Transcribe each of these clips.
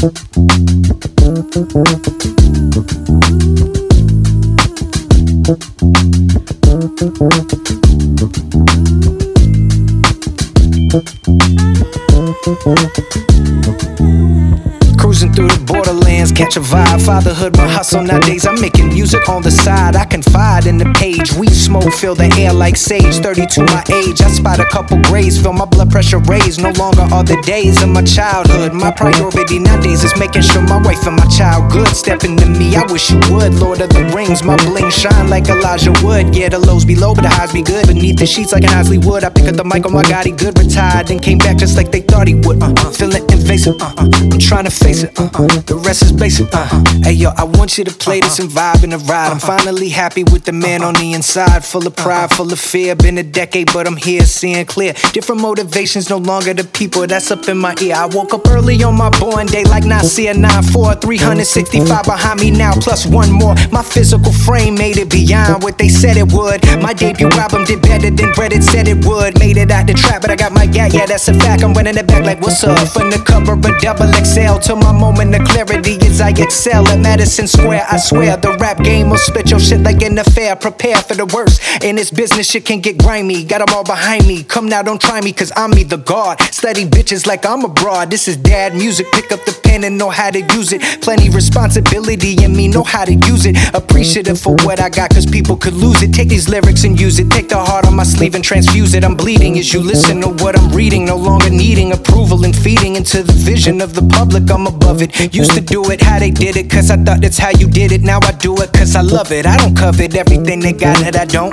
Cruising through the borderlands, catch a vibe. Fatherhood, my hustle nowadays. I'm making music on the side. I confide in the page. Weed smoke, fill the air like sage. 32 my age, I spot a couple grays. Feel my blood pressure raise. No longer are the days of my childhood. My priority nowadays is making sure my wife and my child good. Step into me, I wish you would. Lord of the Rings, my bling shine like Elijah Wood. Yeah, the lows be low, but the highs be good. Beneath the sheets like an Isley Wood. I pick up the mic, oh my God, he good. Retired and came back just like they thought he would. Feeling invasive, I'm trying to face it, the rest is basic, Hey yo, I want you to play this and vibe in the ride. I'm finally happy with the man on the inside. Full of pride, full of fear. Been a decade, but I'm here seeing clear. Different motivations, no longer the people that's up in my ear. I woke up early on my born day like Nasir 9-4. 365 behind me now, plus one more. My physical frame made it beyond what they said it would. My debut album did better than Reddit said it would. Made it out the trap, but I got my gat, yeah, that's a fact. I'm running it back like what's up? From the cover of double XL till my moment of clarity as I excel at Madison Square. I swear the rap game will split your shit like an affair. Prepare for the worst. In this business, shit can get grimy. Got them all behind me. Come now, don't try me, cause I'm me, the god. Study bitches like I'm abroad. This is dad music. Pick up the pen and know how to use it. Plenty responsibility in me, know how to use it. Appreciative for what I got, cause people could lose it. Take these lyrics and use it. Take the heart on my sleeve and transfuse it. I'm bleeding as you listen to what I'm reading. No longer needing approval and feeding into the vision of the public. I'm above it. Used to do it how they did it, cause I thought that's how you did it. Now I do it cause I love it. I don't covet everything they got that I don't.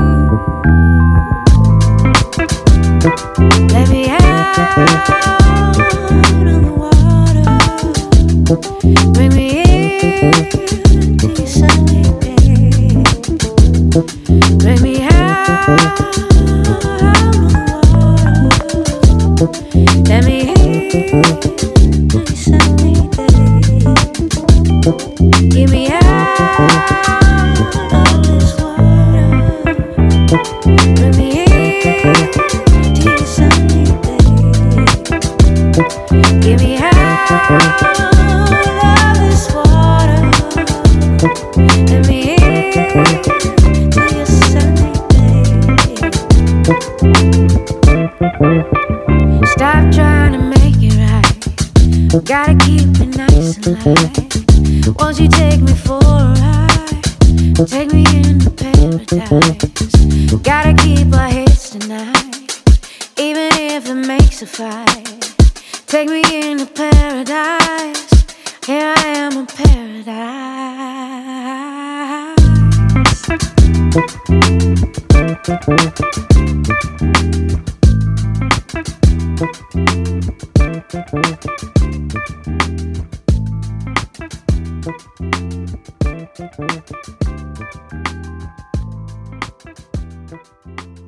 Let me out on the water. Bring me in to your sunny day. Bring me out on the water. Let me in to your sunny day. Get me out of this water. Bring me in to your sunny day. Get me out of this water. Let me in to your sunny day. Stop trying to make it right. Gotta keep it nice and light. Won't you take me for a ride? Take me into paradise. Gotta keep our heads tonight, even if it makes a fight. Take me into paradise. Here I am in paradise.